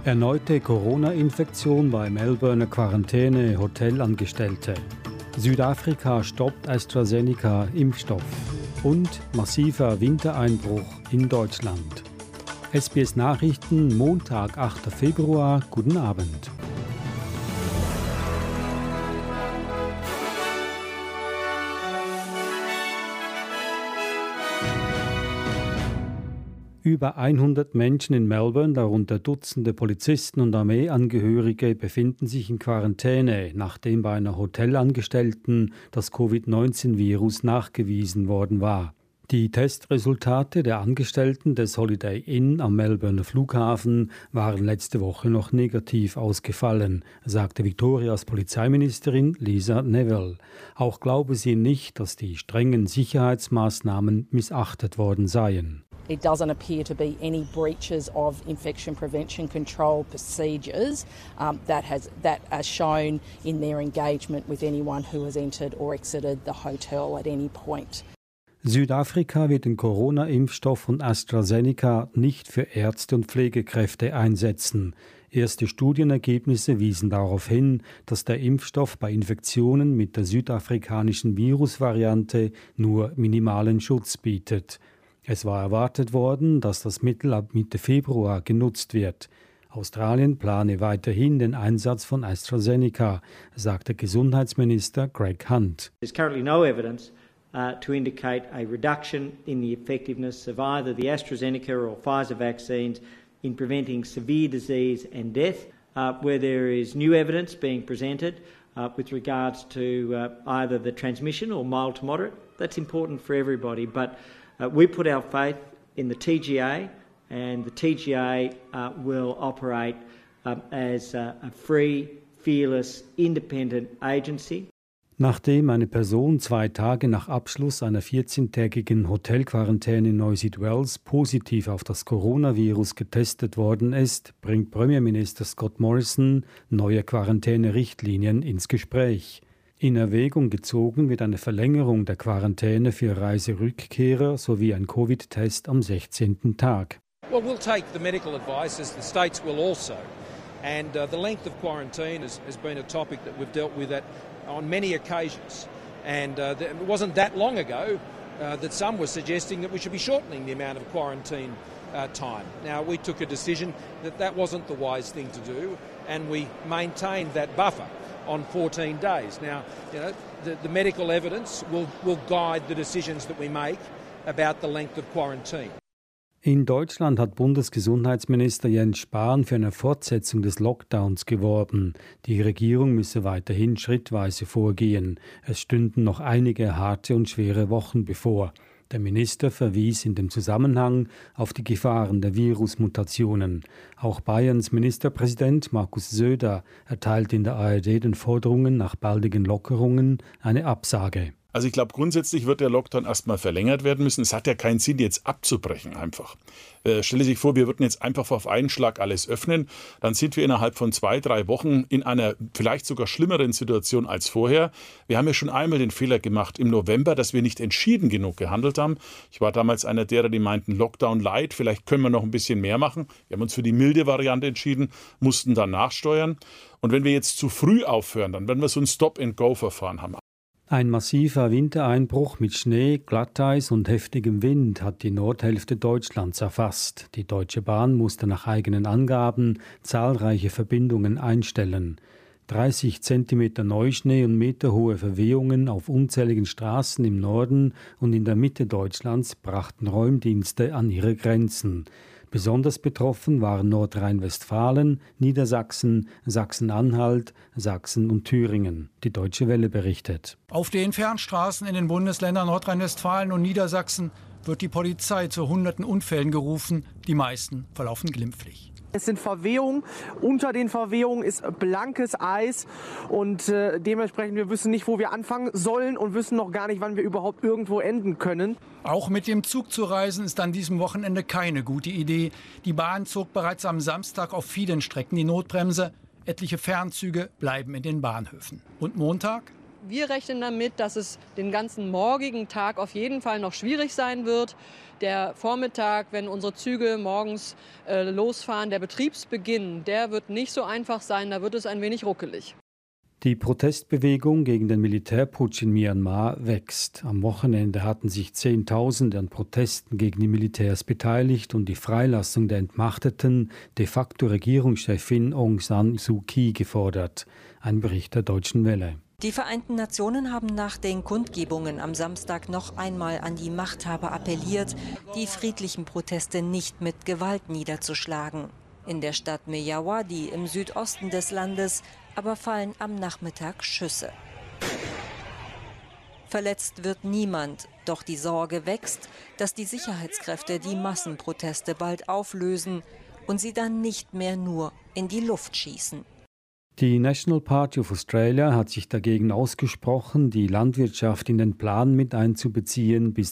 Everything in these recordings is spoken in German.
Erneute Corona-Infektion bei Melbourner Quarantäne-Hotelangestellte. Südafrika stoppt AstraZeneca-Impfstoff. Und massiver Wintereinbruch in Deutschland. SBS Nachrichten, Montag, 8. Februar. Guten Abend. Über 100 Menschen in Melbourne, darunter Dutzende Polizisten und Armeeangehörige, befinden sich in Quarantäne, nachdem bei einer Hotelangestellten das Covid-19-Virus nachgewiesen worden war. Die Testresultate der Angestellten des Holiday Inn am Melbourner Flughafen waren letzte Woche noch negativ ausgefallen, sagte Victorias Polizeiministerin Lisa Neville. Auch glaube sie nicht, dass die strengen Sicherheitsmaßnahmen missachtet worden seien. It doesn't appear to be any breaches of infection prevention control procedures that are shown in their engagement with anyone who has entered or exited the hotel at any point. Südafrika wird den Corona-Impfstoff von AstraZeneca nicht für Ärzte und Pflegekräfte einsetzen. Erste Studienergebnisse wiesen darauf hin, dass der Impfstoff bei Infektionen mit der südafrikanischen Virusvariante nur minimalen Schutz bietet. Es war erwartet worden, dass das Mittel ab Mitte Februar genutzt wird. Australien plane weiterhin den Einsatz von AstraZeneca, sagte Gesundheitsminister Greg Hunt. There's currently no evidence to indicate a reduction in the effectiveness of either the AstraZeneca or Pfizer vaccines in preventing severe disease and death. Where there is new evidence being presented with regards to either the transmission or mild to moderate, that's important for everybody. But we put our faith in the TGA, and the TGA will operate as a free, fearless, independent agency. Nachdem eine Person 2 Tage nach Abschluss einer 14-tägigen Hotelquarantäne in Neusiedl positiv auf das Coronavirus getestet worden ist, bringt Premierminister Scott Morrison neue Quarantänerichtlinien ins Gespräch. In Erwägung gezogen wird eine Verlängerung der Quarantäne für Reiserückkehrer sowie ein Covid-Test am 16. Tag. Well, we'll take the medical advice, as the states will also. And the length of quarantine has been a topic that we've dealt with on many occasions. And it wasn't that long ago that some were suggesting that we should be shortening the amount of quarantine time. Now, we took a decision that wasn't the wise thing to do, and we maintained that buffer on 14 days. Now, you know, the medical evidence will guide the decisions that we make about the length of quarantine. In Deutschland hat Bundesgesundheitsminister Jens Spahn für eine Fortsetzung des Lockdowns geworben. Die Regierung müsse weiterhin schrittweise vorgehen. Es stünden noch einige harte und schwere Wochen bevor. Der Minister verwies in dem Zusammenhang auf die Gefahren der Virusmutationen. Auch Bayerns Ministerpräsident Markus Söder erteilte in der ARD den Forderungen nach baldigen Lockerungen eine Absage. Also ich glaube, grundsätzlich wird der Lockdown erstmal verlängert werden müssen. Es hat ja keinen Sinn, jetzt abzubrechen einfach. Stelle sich vor, wir würden jetzt einfach auf einen Schlag alles öffnen. Dann sind wir innerhalb von 2-3 Wochen in einer vielleicht sogar schlimmeren Situation als vorher. Wir haben ja schon einmal den Fehler gemacht im November, dass wir nicht entschieden genug gehandelt haben. Ich war damals einer derer, die meinten, Lockdown light, vielleicht können wir noch ein bisschen mehr machen. Wir haben uns für die milde Variante entschieden, mussten dann nachsteuern. Und wenn wir jetzt zu früh aufhören, dann werden wir so ein Stop-and-Go-Verfahren haben. Ein massiver Wintereinbruch mit Schnee, Glatteis und heftigem Wind hat die Nordhälfte Deutschlands erfasst. Die Deutsche Bahn musste nach eigenen Angaben zahlreiche Verbindungen einstellen. 30 Zentimeter Neuschnee und meterhohe Verwehungen auf unzähligen Straßen im Norden und in der Mitte Deutschlands brachten Räumdienste an ihre Grenzen. Besonders betroffen waren Nordrhein-Westfalen, Niedersachsen, Sachsen-Anhalt, Sachsen und Thüringen. Die Deutsche Welle berichtet. Auf den Fernstraßen in den Bundesländern Nordrhein-Westfalen und Niedersachsen wird die Polizei zu hunderten Unfällen gerufen. Die meisten verlaufen glimpflich. Es sind Verwehungen, unter den Verwehungen ist blankes Eis und dementsprechend wir wissen nicht, wo wir anfangen sollen und wissen noch gar nicht, wann wir überhaupt irgendwo enden können. Auch mit dem Zug zu reisen ist an diesem Wochenende keine gute Idee. Die Bahn zog bereits am Samstag auf vielen Strecken die Notbremse. Etliche Fernzüge bleiben in den Bahnhöfen. Und Montag? Wir rechnen damit, dass es den ganzen morgigen Tag auf jeden Fall noch schwierig sein wird. Der Vormittag, wenn unsere Züge morgens losfahren, der Betriebsbeginn, der wird nicht so einfach sein, da wird es ein wenig ruckelig. Die Protestbewegung gegen den Militärputsch in Myanmar wächst. Am Wochenende hatten sich Zehntausende an Protesten gegen die Militärs beteiligt und die Freilassung der entmachteten, de facto Regierungschefin Aung San Suu Kyi gefordert. Ein Bericht der Deutschen Welle. Die Vereinten Nationen haben nach den Kundgebungen am Samstag noch einmal an die Machthaber appelliert, die friedlichen Proteste nicht mit Gewalt niederzuschlagen. In der Stadt Meyawadi im Südosten des Landes aber fallen am Nachmittag Schüsse. Verletzt wird niemand, doch die Sorge wächst, dass die Sicherheitskräfte die Massenproteste bald auflösen und sie dann nicht mehr nur in die Luft schießen. Die National Party of Australia hat sich dagegen ausgesprochen, die Landwirtschaft in den Plan mit einzubeziehen, bis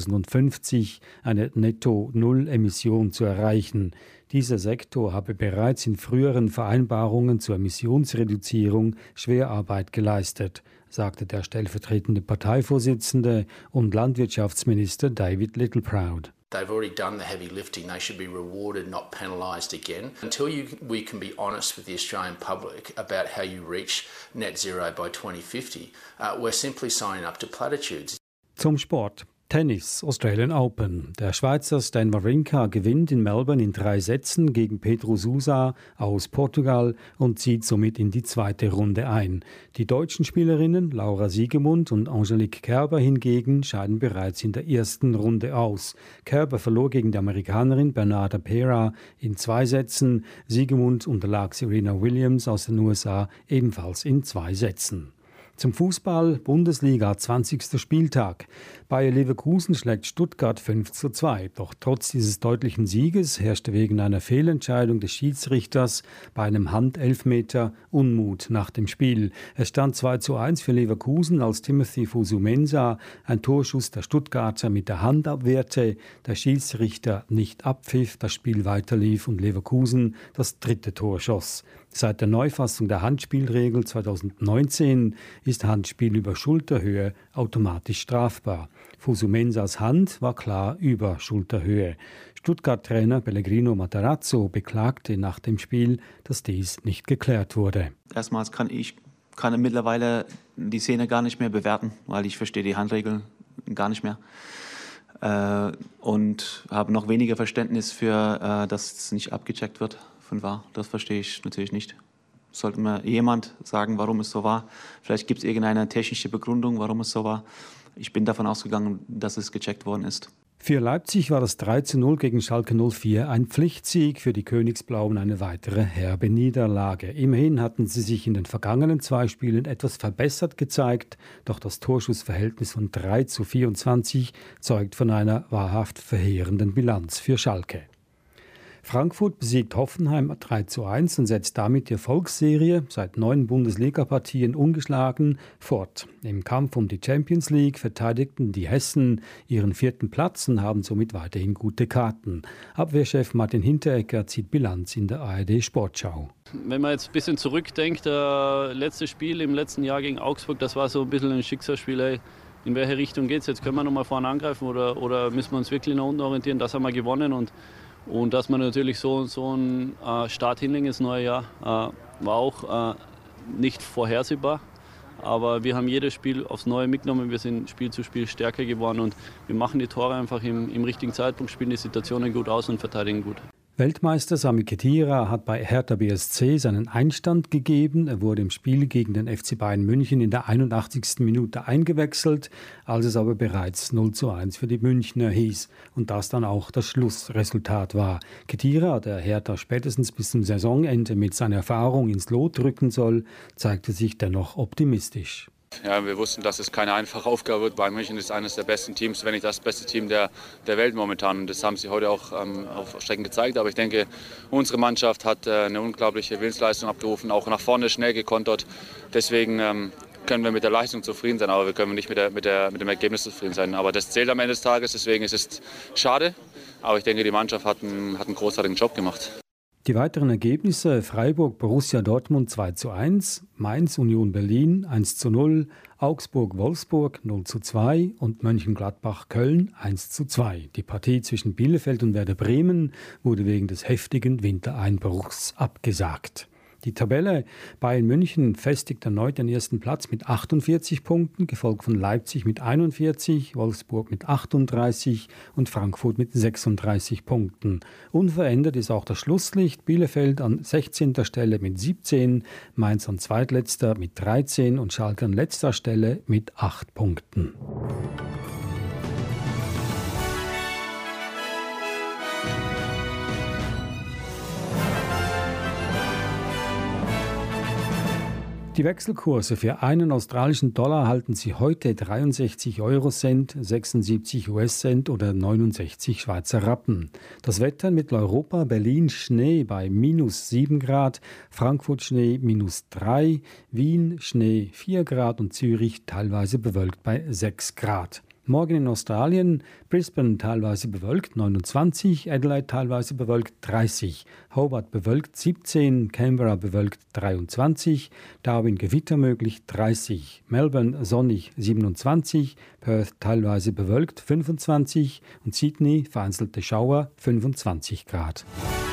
2050 eine Netto-Null-Emission zu erreichen. Dieser Sektor habe bereits in früheren Vereinbarungen zur Emissionsreduzierung Schwerarbeit geleistet, sagte der stellvertretende Parteivorsitzende und Landwirtschaftsminister David Littleproud. They've already done the heavy lifting. They should be rewarded, not penalised again. Until we can be honest with the Australian public about how you reach net zero by 2050, we're simply signing up to platitudes. Zum Sport. Tennis, Australian Open. Der Schweizer Stan Wawrinka gewinnt in Melbourne in 3 Sätzen gegen Pedro Sousa aus Portugal und zieht somit in die zweite Runde ein. Die deutschen Spielerinnen Laura Siegemund und Angelique Kerber hingegen scheiden bereits in der ersten Runde aus. Kerber verlor gegen die Amerikanerin Bernarda Pera in 2 Sätzen. Siegemund unterlag Serena Williams aus den USA ebenfalls in 2 Sätzen. Zum Fußball, Bundesliga, 20. Spieltag. Bayer Leverkusen schlägt Stuttgart 5:2. Doch trotz dieses deutlichen Sieges herrschte wegen einer Fehlentscheidung des Schiedsrichters bei einem Handelfmeter Unmut nach dem Spiel. Es stand 2:1 für Leverkusen, als Timothy Fosu-Mensah ein Torschuss der Stuttgarter mit der Hand abwehrte, der Schiedsrichter nicht abpfiff, das Spiel weiterlief und Leverkusen das 3. Tor schoss. Seit der Neufassung der Handspielregel 2019 ist Handspiel über Schulterhöhe automatisch strafbar. Fosu-Mensahs Hand war klar über Schulterhöhe. Stuttgart-Trainer Pellegrino Matarazzo beklagte nach dem Spiel, dass dies nicht geklärt wurde. Erstmals kann mittlerweile die Szene gar nicht mehr bewerten, weil ich verstehe die Handregeln gar nicht mehr. Und habe noch weniger Verständnis für, dass es nicht abgecheckt wird von VAR. Das verstehe ich natürlich nicht. Sollte mir jemand sagen, warum es so war. Vielleicht gibt es irgendeine technische Begründung, warum es so war. Ich bin davon ausgegangen, dass es gecheckt worden ist. Für Leipzig war das 3:0 gegen Schalke 04 ein Pflichtsieg, für die Königsblauen eine weitere herbe Niederlage. Immerhin hatten sie sich in den vergangenen 2 Spielen etwas verbessert gezeigt, doch das Torschussverhältnis von 3:24 zeugt von einer wahrhaft verheerenden Bilanz für Schalke. Frankfurt besiegt Hoffenheim 3:1 und setzt damit die Erfolgsserie seit 9 Bundesliga-Partien ungeschlagen fort. Im Kampf um die Champions League verteidigten die Hessen ihren 4. Platz und haben somit weiterhin gute Karten. Abwehrchef Martin Hinteregger zieht Bilanz in der ARD Sportschau. Wenn man jetzt ein bisschen zurückdenkt, das letzte Spiel im letzten Jahr gegen Augsburg, das war so ein bisschen ein Schicksalsspiel. Ey. In welche Richtung geht es? Jetzt können wir nochmal vorne angreifen oder müssen wir uns wirklich nach unten orientieren? Das haben wir gewonnen und dass man natürlich so einen Start hinlegen ins neue Jahr, war auch nicht vorhersehbar. Aber wir haben jedes Spiel aufs Neue mitgenommen. Wir sind Spiel zu Spiel stärker geworden und wir machen die Tore einfach im richtigen Zeitpunkt, spielen die Situationen gut aus und verteidigen gut. Weltmeister Sami Khedira hat bei Hertha BSC seinen Einstand gegeben. Er wurde im Spiel gegen den FC Bayern München in der 81. Minute eingewechselt, als es aber bereits 0:1 für die Münchner hieß und das dann auch das Schlussresultat war. Khedira, der Hertha spätestens bis zum Saisonende mit seiner Erfahrung ins Lot rücken soll, zeigte sich dennoch optimistisch. Ja, wir wussten, dass es keine einfache Aufgabe wird. Bayern München ist eines der besten Teams, wenn nicht das beste Team der Welt momentan. Und das haben sie heute auch auf Strecken gezeigt. Aber ich denke, unsere Mannschaft hat eine unglaubliche Willensleistung abgerufen, auch nach vorne schnell gekontert. Deswegen können wir mit der Leistung zufrieden sein, aber wir können nicht mit dem Ergebnis zufrieden sein. Aber das zählt am Ende des Tages, deswegen ist es schade. Aber ich denke, die Mannschaft hat einen großartigen Job gemacht. Die weiteren Ergebnisse: Freiburg Borussia Dortmund 2:1, Mainz Union Berlin 1:0, Augsburg Wolfsburg 0:2 und Mönchengladbach Köln 1:2. Die Partie zwischen Bielefeld und Werder Bremen wurde wegen des heftigen Wintereinbruchs abgesagt. Die Tabelle: Bayern München festigt erneut den ersten Platz mit 48 Punkten, gefolgt von Leipzig mit 41, Wolfsburg mit 38 und Frankfurt mit 36 Punkten. Unverändert ist auch das Schlusslicht: Bielefeld an 16. Stelle mit 17, Mainz an zweitletzter mit 13 und Schalke an letzter Stelle mit 8 Punkten. Die Wechselkurse: Für einen australischen Dollar halten sie heute 63 Eurocent, 76 US-Cent oder 69 Schweizer Rappen. Das Wetter in Mitteleuropa: Berlin Schnee bei -7 Grad, Frankfurt Schnee -3, Wien Schnee 4 Grad und Zürich teilweise bewölkt bei 6 Grad. Morgen in Australien: Brisbane teilweise bewölkt 29, Adelaide teilweise bewölkt 30, Hobart bewölkt 17, Canberra bewölkt 23, Darwin Gewitter möglich 30, Melbourne sonnig 27, Perth teilweise bewölkt 25 und Sydney vereinzelte Schauer 25 Grad.